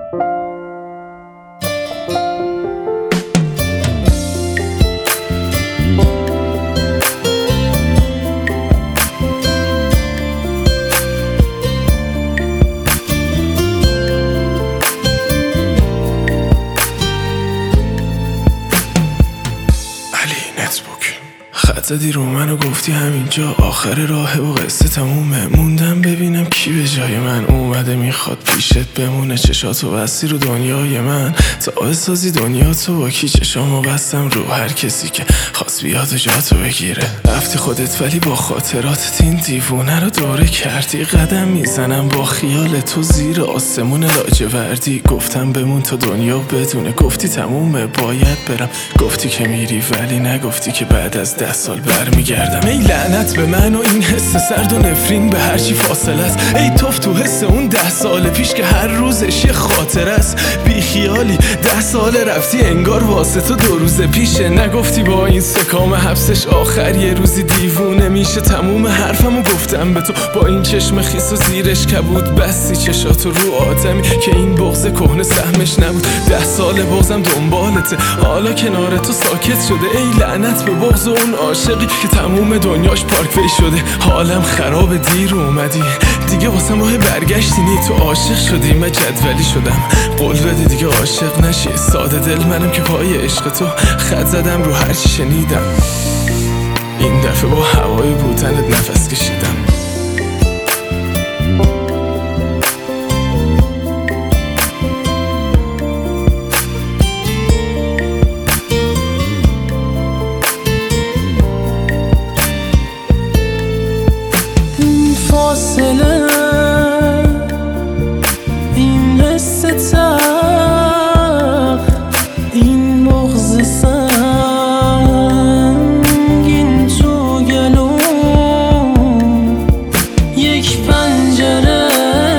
خط زدی رو من و گفتی همینجا آخر راهه و قصه تمومه. موندم ببینم کی به جای من اومده میخواد پیشت بمونه. چشاتو بستی رو دنیای من تا بسازی دنیاتو با کی. چشامو بستم رو هر کسی که خواست بیاد و جاتو بگیره. رفتی خودت ولی با خاطراتت این دیوونه رو دوره کردی. قدم میزنم با خیال تو زیر آسمون لاجوردی. گفتم بمون تا دنیا بدونه. گفتی تمومه باید برم. گفتی که میری ولی نگفتی که بعد از 10 سال برمیگردم. ای لعنت به من و این حس سرد و نفرین به هرچی فاصله است. ای توف تو حس اون 10 سال پیش که هر روزش یه خاطره است. بی خیالی 10 سال رفتی انگار واسه تو 2 روز پیشه. نگفتی با این سکام حبسش آخر یه روزی دیوونه میشه. تموم حرفمو گفتم به تو با این چشم خیس و زیرش کبود. بستی چشاتو رو آدمی که این بغض کهنه سهمش نبود. 10 سال بغضم دنبالته حالا کنار تو ساکت شده. ای لعنت به بغض اون عاشقی که تموم دنیاش پارکوی شده. حالم خراب دیر اومدی دیگه واسم راه برگشتی نی. تو عاشق شدی من جدولی شدم. قول بده دیگه عاشق نشی. ساده دل منم که پای عشق تو خط زدم رو هرچی شنیدم. این دفعه با هوای بوتنت نفس کشیدم. فاصله این حس تلخ این بغض سنگین تو گلوم. یک پنجره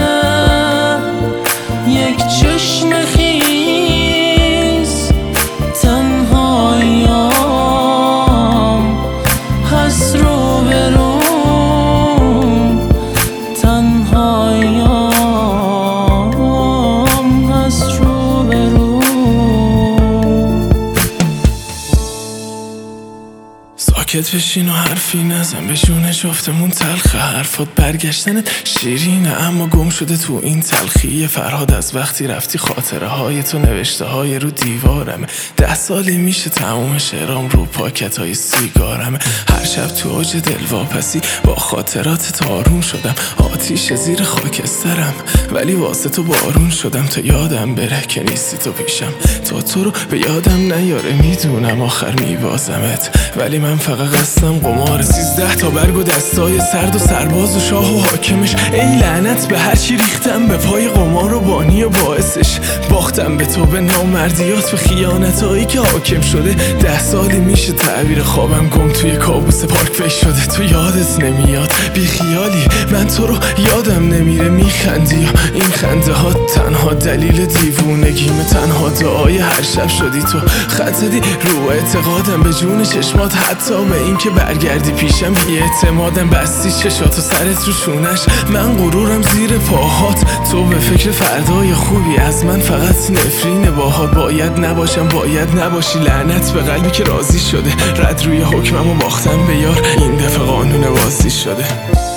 یک چشم خیس تنهاییام هست رو برو. ساکت بشین و حرفی نزن به جون جفتمون تلخه. حرفات برگشتنت شیرینه اما گم شده تو این تلخی. فرهاد از وقتی رفتی خاطره های تو نوشته های رو دیوارمه. 10 سالی میشه تموم شعرام رو پاکت های سیگارمه. هر شب تو اوج دلواپسی با خاطرات آروم شدم. آتیش زیر خاکسترم ولی واسه تو بارون شدم. تا یادم بره که نیستی تو پیشم. تو رو به یادم نیاره میدونم آخر میبازمت. ولی من فقط قصدم قمار 13 تا برگ و دستای سرد و سرباز و شاه و حاکمش. ای لعنت به هرچی ریختم به پای قمار و بانی و باعثش. باختم به تو به نامردیات به خیانتایی که حاکم شده. 10 سالی میشه تعبیر خوابم گم توی کابوس پارکوی شده. تو یادت نمیاد بی خیالی من تو رو یادم نمیره. میخندی این خنده ها تنها دلیل دیوونگیمه. تنها دعای هر شب شدی تو خط زدی رو اعتقادم به جون چشمات. حتی به این که برگردی پیشم بی اعتمادم. بستی چشات و سرت رو شونش من غرورم زیر پاهات. تو به فکر فردای خوبی از من فقط نفرین باهات. باید نباشم باید نباشی. لعنت به قلبی که راضی شده. رد روی حکمم و باختم به یار این دفعه قانون بازی شده.